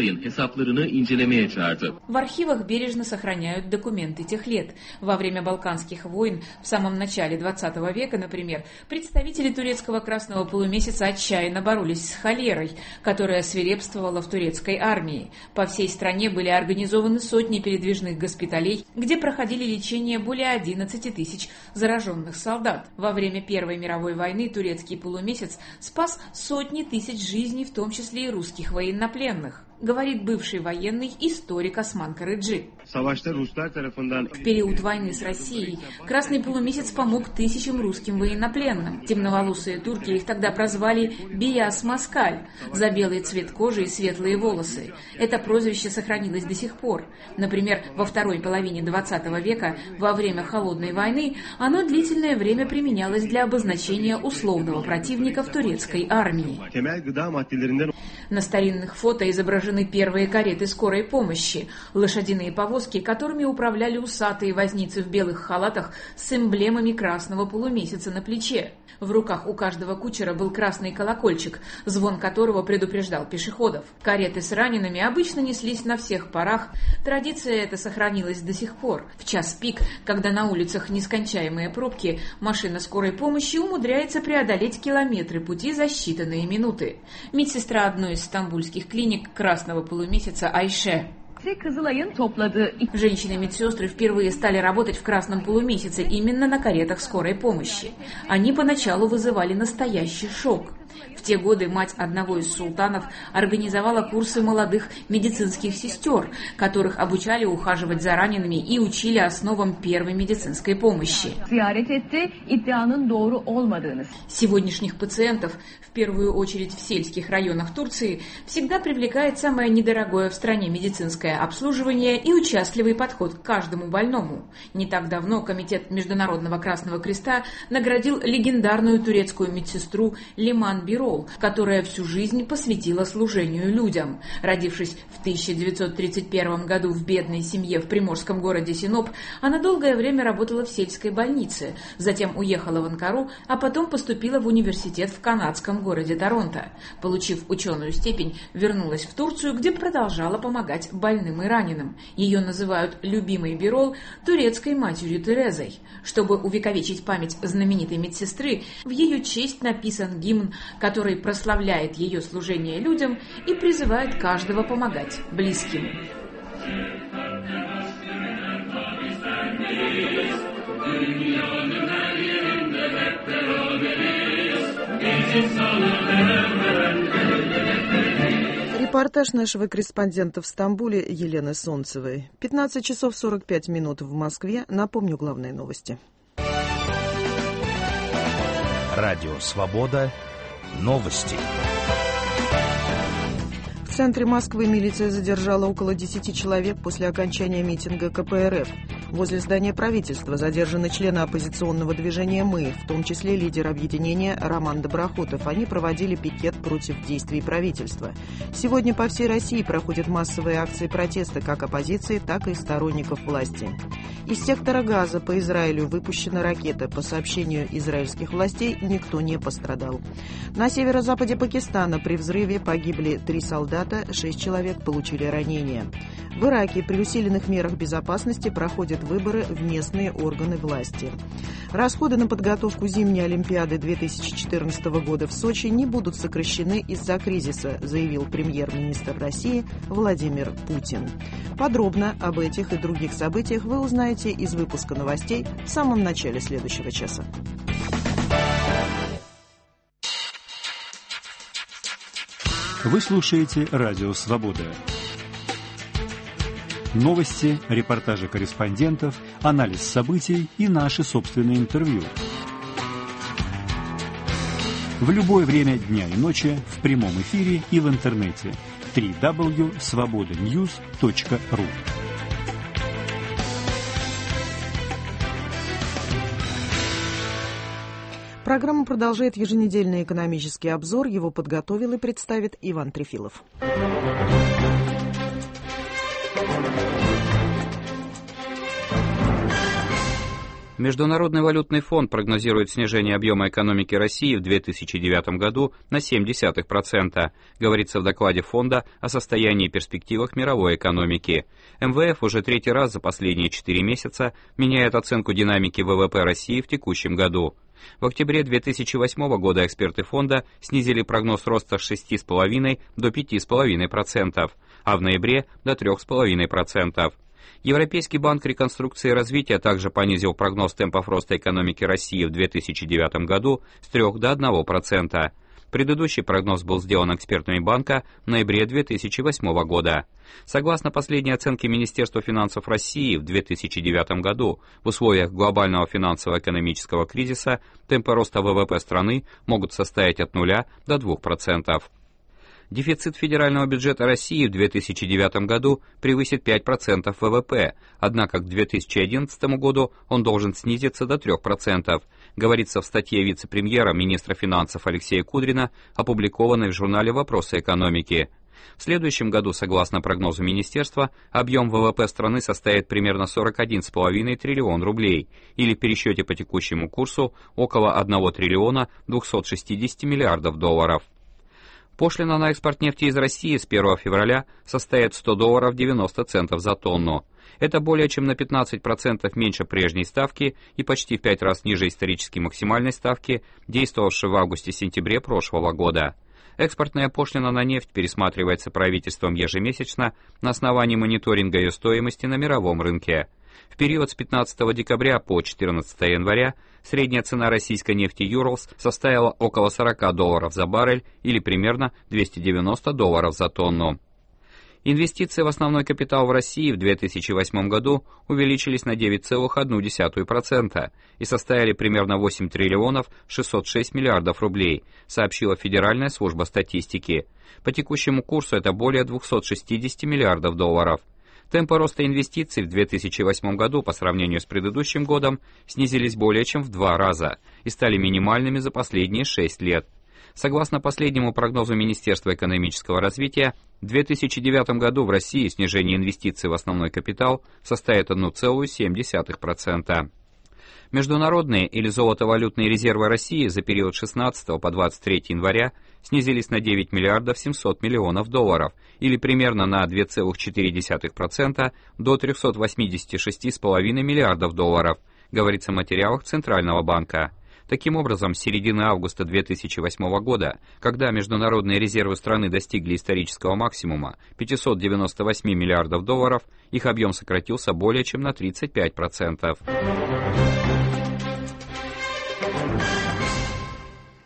В архивах бережно сохраняют документы тех лет. Во время Балканских войн в самом начале двадцатого века, например, представители турецкого Красного полумесяца отчаянно боролись с холерой, которая свирепствовала в турецкой армии. По всей стране были организованы сотни передвижных госпиталей, где проходили лечение более одиннадцати тысяч зараженных солдат. Во время Первой мировой войны турецкий полумесяц спас сотни тысяч жизней, в том числе и русских военнопленных, говорит бывший военный историк Осман Карыджи. В период войны с Россией Красный полумесяц помог тысячам русским военнопленным. Темноволосые турки их тогда прозвали «Бияс Маскаль» за белый цвет кожи и светлые волосы. Это прозвище сохранилось до сих пор. Например, во второй половине двадцатого века, во время Холодной войны, оно длительное время применялось для обозначения условного противника в турецкой армии. На старинных фото изображены первые кареты скорой помощи, лошадиные повозки, которыми управляли усатые возницы в белых халатах с эмблемами Красного полумесяца на плече. В руках у каждого кучера был красный колокольчик, звон которого предупреждал пешеходов. Кареты с ранеными обычно неслись на всех парах. Традиция эта сохранилась до сих пор. В час пик, когда на улицах нескончаемые пробки, машина скорой помощи умудряется преодолеть километры пути за считанные минуты. Медсестра одной из стамбульских клиник Красного полумесяца Айше. Женщины-медсестры впервые стали работать в Красном полумесяце именно на каретах скорой помощи. Они поначалу вызывали настоящий шок. В те годы мать одного из султанов организовала курсы молодых медицинских сестер, которых обучали ухаживать за ранеными и учили основам первой медицинской помощи. Сегодняшних пациентов, в первую очередь в сельских районах Турции, всегда привлекает самое недорогое в стране медицинское обслуживание и участливый подход к каждому больному. Не так давно Комитет Международного Красного Креста наградил легендарную турецкую медсестру Лиман Бирол, которая всю жизнь посвятила служению людям. Родившись в тысяча девятьсот тридцать первом году в бедной семье в приморском городе Синоп, она долгое время работала в сельской больнице, затем уехала в Анкару, а потом поступила в университет в канадском городе Торонто. Получив ученую степень, вернулась в Турцию, где продолжала помогать больным и раненым. Ее называют любимой Бирол турецкой матерью Терезой. Чтобы увековечить память знаменитой медсестры, в ее честь написан гимн, который прославляет ее служение людям и призывает каждого помогать близким. Репортаж нашего корреспондента в Стамбуле Елены Солнцевой. пятнадцать часов сорок пять минут в Москве. Напомню главные новости. Радио «Свобода». Новости. В В центре Москвы милиция задержала около десяти человек после окончания митинга ка пэ эр эф. Возле здания правительства задержаны члены оппозиционного движения «Мы», в том числе лидер объединения Роман Доброхотов. Они проводили пикет против действий правительства. Сегодня по всей России проходят массовые акции протеста как оппозиции, так и сторонников власти. Из сектора Газа по Израилю выпущена ракета. По сообщению израильских властей, никто не пострадал. На северо-западе Пакистана при взрыве погибли три солдата, шесть человек получили ранения. В Ираке при усиленных мерах безопасности проходят выборы в местные органы власти. Расходы на подготовку зимней Олимпиады две тысячи четырнадцатого года в Сочи не будут сокращены из-за кризиса, заявил премьер-министр России Владимир Путин. Подробно об этих и других событиях вы узнаете из выпуска новостей в самом начале следующего часа. Вы слушаете «Радио Свобода». Новости, репортажи корреспондентов, анализ событий и наши собственные интервью. В любое время дня и ночи, в прямом эфире и в интернете. дабл ю дабл ю дабл ю точка свобода ньюс точка ру. Программа продолжает еженедельный экономический обзор. Его подготовил и представит Иван Трефилов. Международный валютный фонд прогнозирует снижение объема экономики России в две тысячи девятом году на семь десятых процента, говорится в докладе фонда о состоянии и перспективах мировой экономики. эм вэ эф уже третий раз за последние четыре месяца меняет оценку динамики вэ вэ пэ России в текущем году. В октябре две тысячи восьмого года эксперты фонда снизили прогноз роста с шести целых пяти десятых до пяти целых пяти десятых процента, а в ноябре до трёх целых пяти десятых процента. Европейский банк реконструкции и развития также понизил прогноз темпов роста экономики России в две тысячи девятом году с трёх до одного процента. Предыдущий прогноз был сделан экспертами банка в ноябре две тысячи восьмого года. Согласно последней оценке Министерства финансов России, в две тысячи девятом году в условиях глобального финансово-экономического кризиса темпы роста вэ вэ пэ страны могут составить от нуля до двух процентов. Дефицит федерального бюджета России в две тысячи девятом году превысит пять процентов вэ вэ пэ, однако к две тысячи одиннадцатому году он должен снизиться до трёх процентов, говорится в статье вице-премьера, министра финансов Алексея Кудрина, опубликованной в журнале «Вопросы экономики». В следующем году, согласно прогнозу министерства, объем вэ вэ пэ страны составит примерно сорок один целых пять десятых триллион рублей, или в пересчете по текущему курсу около одного триллиона двухсот шестидесяти миллиардов долларов. Пошлина на экспорт нефти из России с первого февраля составит сто долларов девяносто центов за тонну. Это более чем на пятнадцать процентов меньше прежней ставки и почти в пять раз ниже исторически максимальной ставки, действовавшей в августе-сентябре прошлого года. Экспортная пошлина на нефть пересматривается правительством ежемесячно на основании мониторинга ее стоимости на мировом рынке. В период с пятнадцатого декабря по четырнадцатого января средняя цена российской нефти Юрлс составила около сорока долларов за баррель или примерно двести девяносто долларов за тонну. Инвестиции в основной капитал в России в две тысячи восьмом году увеличились на девять целых одну десятую процента и составили примерно восемь триллионов шестьсот шесть миллиардов рублей, сообщила Федеральная служба статистики. По текущему курсу это более двухсот шестидесяти миллиардов долларов. Темпы роста инвестиций в две тысячи восьмом году по сравнению с предыдущим годом снизились более чем в два раза и стали минимальными за последние шесть лет. Согласно последнему прогнозу Министерства экономического развития, в две тысячи девятом году в России снижение инвестиций в основной капитал составит одна целая семь десятых процента. Международные или золотовалютные резервы России за период с шестнадцатого по двадцать третье января снизились на девять миллиардов семьсот миллионов долларов, или примерно на два целых четыре десятых процента до трёхсот восьмидесяти шести целых пяти десятых миллиардов долларов, говорится в материалах Центрального банка. Таким образом, с середины августа две тысячи восьмого года, когда международные резервы страны достигли исторического максимума пятисот девяноста восьми миллиардов долларов, их объем сократился более чем на тридцать пять процентов.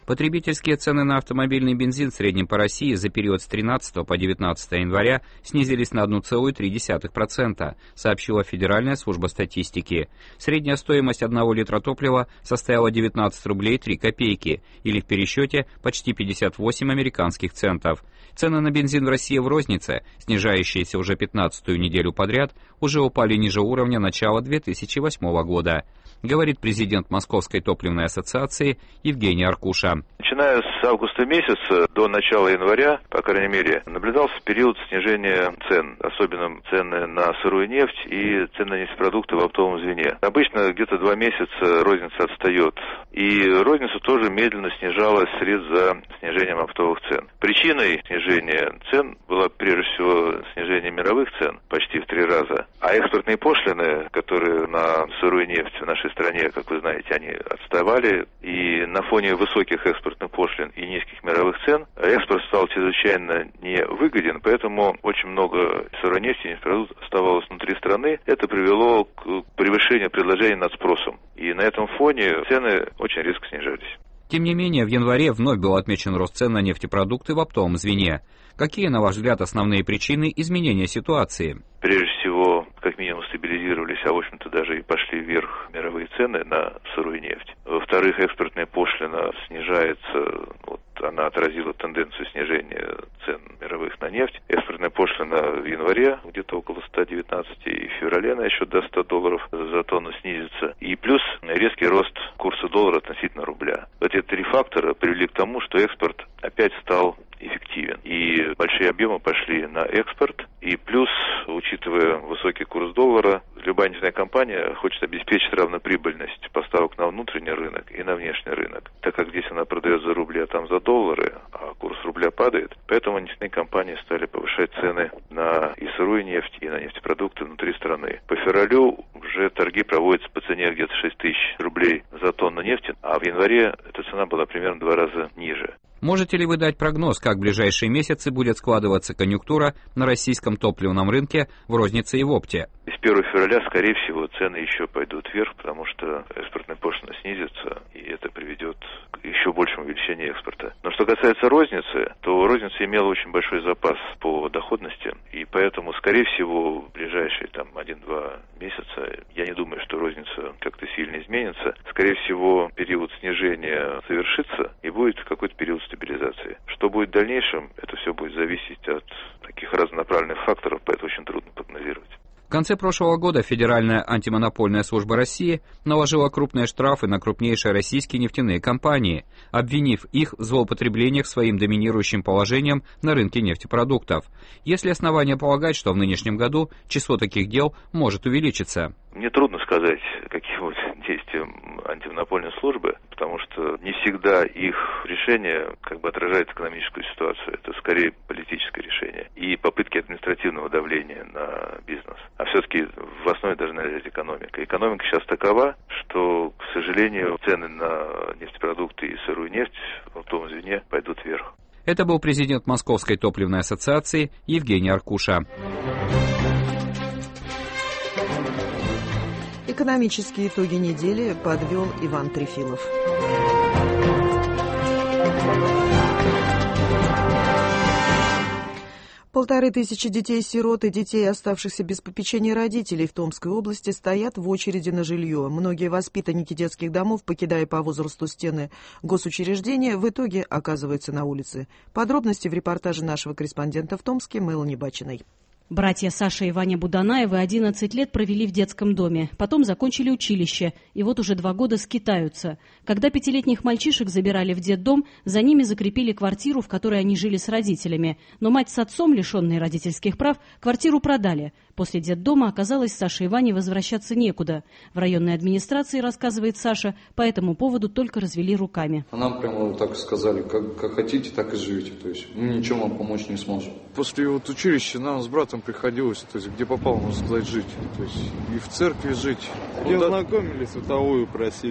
Потребительские цены на автомобильный бензин в среднем по России за период с тринадцатого по девятнадцатое января снизились на одна целая три десятых процента, сообщила Федеральная служба статистики. Средняя стоимость одного литра топлива составила девятнадцать рублей три копейки, или в пересчете почти пятьдесят восемь американских центов. Цены на бензин в России в рознице, снижающиеся уже пятнадцатую неделю подряд, уже упали ниже уровня начала две тысячи восьмого года, говорит президент Московской топливной ассоциации Евгений Аркуша. Начиная с августа месяца до начала января, по крайней мере, наблюдался период снижения цен, особенно цены на сырую нефть и цены на нефтепродукты в оптовом звене. Обычно где-то два месяца розница отстает, и розница тоже медленно снижалась вслед за снижением оптовых цен. Причиной снижения цен было прежде всего снижение мировых цен почти в три раза, а экспортные пошлины, которые на сырую нефть в нашей стране, как вы знаете, они отставали, и на фоне высоких экспортных пошлин и низких мировых цен экспорт стал чрезвычайно невыгоден, поэтому очень много сырой нефти и нефтепродуктов оставалось внутри страны. Это привело к превышению предложения над спросом, и на этом фоне цены очень резко снижались. Тем не менее, в январе вновь был отмечен рост цен на нефтепродукты в оптовом звене. Какие, на ваш взгляд, основные причины изменения ситуации? Прежде всего, как минимум стабилизировались, а в общем-то даже и пошли вверх мировые цены на сырую нефть. Во-вторых, экспортная пошлина снижается, вот она отразила тенденцию снижения цен мировых на нефть. Экспортная пошлина в январе где-то около ста девятнадцати, и в феврале она еще до ста долларов за тонну снизится. И плюс резкий рост курса доллара относительно рубля. Вот эти три фактора привели к тому, что экспорт опять стал эффективен. И большие объемы пошли на экспорт. И плюс, учитывая высокий курс доллара, любая нефтяная компания хочет обеспечить равноприбыльность поставок на внутренний рынок и на внешний рынок. Так как здесь она продает за рубли, а там за доллары, а курс рубля падает, поэтому нефтяные компании стали повышать цены на и сырую нефть, и на нефтепродукты внутри страны. По февралю уже торги проводятся по цене где-то шесть тысяч рублей за тонну нефти, а в январе эта цена была примерно в два раза ниже. Можете ли вы дать прогноз, как в ближайшие месяцы будет складываться конъюнктура на российском топливном рынке в рознице и в опте? С первого февраля, скорее всего, цены еще пойдут вверх, потому что экспортная пошлина снизится, и это приведет к еще большему увеличению экспорта. Но что касается розницы, то розница имела очень большой запас по доходности, и поэтому, скорее всего, в ближайшие там один-два месяца, я не думаю, что розница как-то сильно изменится. Скорее всего, период снижения завершится, и будет какой-то период стабилизации. Что будет в дальнейшем, это все будет зависеть от таких разнонаправленных факторов, поэтому очень трудно прогнозировать. В конце прошлого года Федеральная антимонопольная служба России наложила крупные штрафы на крупнейшие российские нефтяные компании, обвинив их в злоупотреблениях своим доминирующим положением на рынке нефтепродуктов. Есть ли основания полагать, что в нынешнем году число таких дел может увеличиться? Мне трудно сказать, какие будут действия антимонопольной службы, потому что не всегда их решение как бы отражает экономическую ситуацию. Это скорее политическое решение и попытки административного давления на бизнес. А все-таки в основе должна лежать экономика. Экономика сейчас такова, что, к сожалению, цены на нефтепродукты и сырую нефть в оптовом звене пойдут вверх. Это был президент Московской топливной ассоциации Евгений Аркуша. Экономические итоги недели подвел Иван Трефилов. Полторы тысячи детей-сирот и детей, оставшихся без попечения родителей в Томской области, стоят в очереди на жилье. Многие воспитанники детских домов, покидая по возрасту стены госучреждения, в итоге оказываются на улице. Подробности в репортаже нашего корреспондента в Томске Мелани Бачиной. Братья Саша и Ваня Буданаевы одиннадцать лет провели в детском доме, потом закончили училище, и вот уже два года скитаются. Когда пятилетних мальчишек забирали в детдом, за ними закрепили квартиру, в которой они жили с родителями. Но мать с отцом, лишенные родительских прав, квартиру продали. После детдома оказалось, Саше и Ване возвращаться некуда. В районной администрации, рассказывает Саша, по этому поводу только развели руками. А нам прямо вот так сказали, как, как хотите, так и живите. То есть мы ничем вам помочь не сможем. После вот училища нам с братом приходилось, то есть где попало, можно сказать, жить. То есть и в церкви жить. Где знакомились, бытовую просили.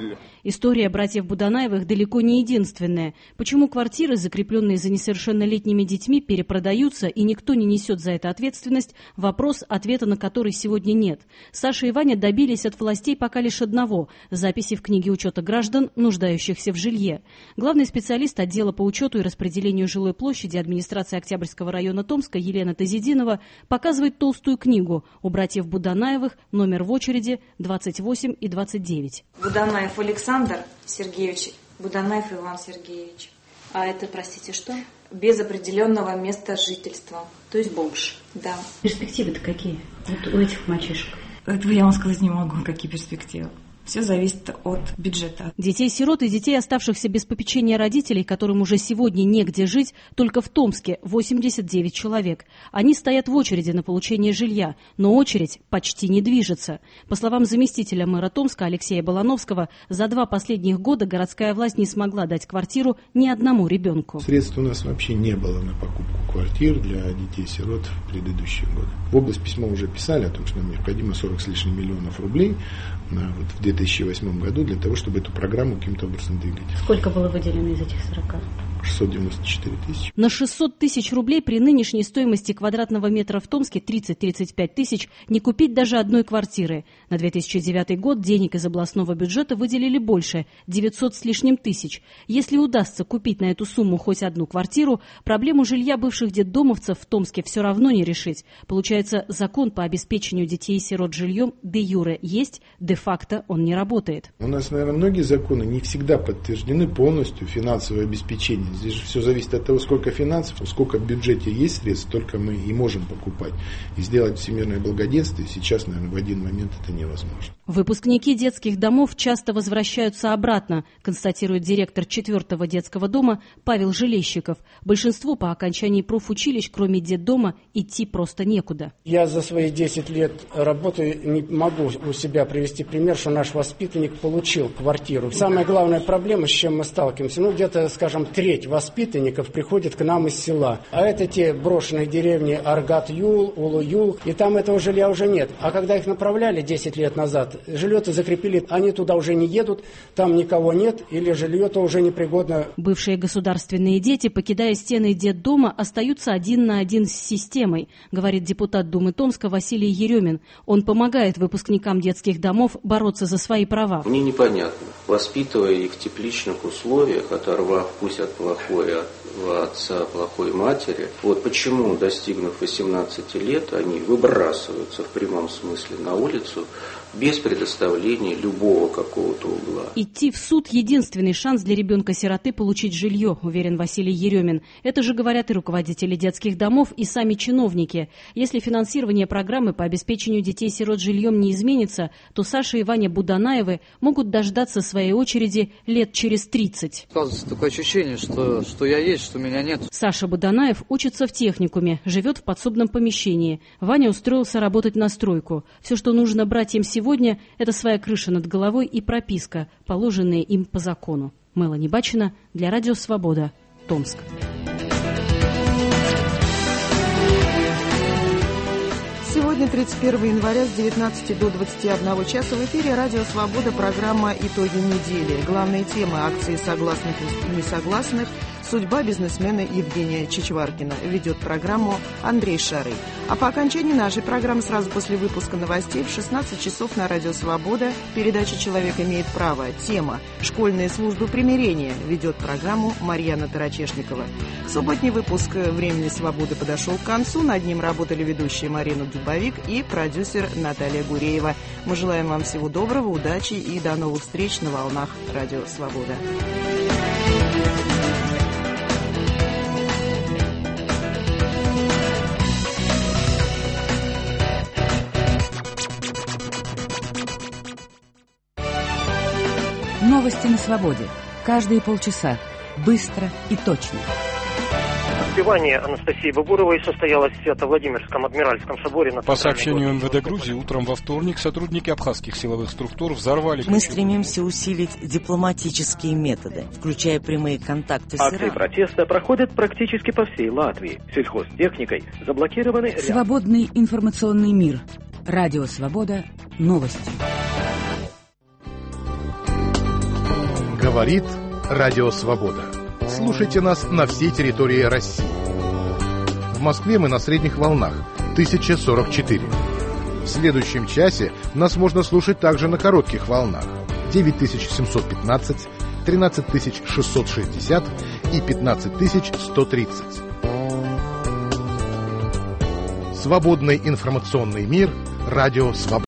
История братьев Буданаевых далеко не единственная. Почему квартиры, закрепленные за несовершеннолетними детьми, перепродаются и никто не несет за это ответственность – вопрос, ответа на который сегодня нет. Саша и Ваня добились от властей пока лишь одного – записи в книге учета граждан, нуждающихся в жилье. Главный специалист отдела по учету и распределению жилой площади администрации Октябрьского района Томска Елена Тазидинова показывает толстую книгу у братьев Буданаевых, номер в очереди двадцать восемь и двадцать девять. Буданаев Александр Сергеевич, Буданаев Иван Сергеевич. А это, простите, что? Без определенного места жительства. То есть бомж. Да. Перспективы-то какие вот у этих мальчишек? Этого я вам сказать не могу, какие перспективы. Все зависит от бюджета. Детей-сирот и детей, оставшихся без попечения родителей, которым уже сегодня негде жить, только в Томске восемьдесят девять человек. Они стоят в очереди на получение жилья, но очередь почти не движется. По словам заместителя мэра Томска Алексея Балановского, за два последних года городская власть не смогла дать квартиру ни одному ребенку. Средств у нас вообще не было на покупку квартир для детей-сирот в предыдущие годы. В область письмо уже писали о том, что нам необходимо сорок с лишним миллионов рублей на, вот, в две тысячи восьмом году для того, чтобы эту программу каким-то образом двигать. Сколько было выделено из этих сорока? шестьсот девяносто четыре тысячи. На шестьсот тысяч рублей при нынешней стоимости квадратного метра в Томске тридцать-тридцать пять тысяч не купить даже одной квартиры. На две тысячи девятый год денег из областного бюджета выделили больше – девятьсот с лишним тысяч. Если удастся купить на эту сумму хоть одну квартиру, проблему жилья бывших детдомовцев в Томске все равно не решить. Получается, закон по обеспечению детей и сирот жильем де-юре есть, де-факто он не работает. У нас, наверное, многие законы не всегда подтверждены полностью финансовое обеспечение. Здесь же все зависит от того, сколько финансов, сколько в бюджете есть средств, только мы и можем покупать. И сделать всемирное благоденствие сейчас, наверное, в один момент это невозможно. Выпускники детских домов часто возвращаются обратно, констатирует директор четвертого детского дома Павел Желещиков. Большинству по окончании профучилищ, кроме детдома, идти просто некуда. Я за свои десять лет работы не могу у себя привести пример, что наш воспитанник получил квартиру. Самая главная проблема, с чем мы сталкиваемся, ну где-то, скажем, треть воспитанников приходит к нам из села. А это те брошенные деревни Аргат-Юл, Улу-Юл, и там этого жилья уже нет. А когда их направляли десять лет назад, жилье-то закрепили, они туда уже не едут, там никого нет, или жилье-то уже непригодно. Бывшие государственные дети, покидая стены детдома, остаются один на один с системой, говорит депутат Думы Томска Василий Еремин. Он помогает выпускникам детских домов бороться за свои права. Мне непонятно, воспитывая их в тепличных условиях, оторвав пусть от плохой от отца, плохой матери, вот почему, достигнув восемнадцати лет, они выбрасываются в прямом смысле на улицу без предоставления любого какого-то угла. Идти в суд – единственный шанс для ребенка-сироты получить жилье, уверен Василий Еремин. Это же говорят и руководители детских домов, и сами чиновники. Если финансирование программы по обеспечению детей-сирот жильем не изменится, то Саша и Ваня Буданаевы могут дождаться своей очереди лет через тридцать. Оказывается, такое ощущение, что, что я есть, что меня нет. Саша Буданаев учится в техникуме, живет в подсобном помещении. Ваня устроился работать на стройку. Все, что нужно братьям сегодня, Сегодня это своя крыша над головой и прописка, положенные им по закону. Мелани Бачина для Радио Свобода, Томск. Сегодня, тридцать первого января, с девятнадцати до двадцати одного часа в эфире «Радио Свобода» программа «Итоги недели». Главные темы акции согласных и несогласных, судьба бизнесмена Евгения Чичваркина. Ведет программу Андрей Шарый. А по окончании нашей программы, сразу после выпуска новостей, в шестнадцать часов на «Радио Свобода» передача «Человек имеет право». Тема «Школьные службы примирения». Ведет программу Марьяна Тарачешникова. Субботний выпуск «Времени свободы» подошел к концу. Над ним работали ведущие Марина Дубовик и продюсер Наталья Гуреева. Мы желаем вам всего доброго, удачи и до новых встреч на волнах «Радио Свобода». Новости на свободе. Каждые полчаса. Быстро и точно. Отпевание Анастасии Бабуровой состоялось в Свято-Владимирском Адмиральском соборе. На По сообщению эм вэ дэ Грузии, утром во вторник сотрудники абхазских силовых структур взорвали... Мы стремимся усилить дипломатические методы, включая прямые контакты с Ираном. Акции протеста проходят практически по всей Латвии. Сельхозтехникой заблокированы... Свободный информационный мир. Радио Свобода. Новости. Говорит Радио Свобода. Слушайте нас на всей территории России. В Москве мы на средних волнах тысяча сорок четыре. В следующем часе нас можно слушать также на коротких волнах девять тысяч семьсот пятнадцать, тринадцать тысяч шестьсот шестьдесят и пятнадцать тысяч сто тридцать. Свободный информационный мир. Радио Свобода.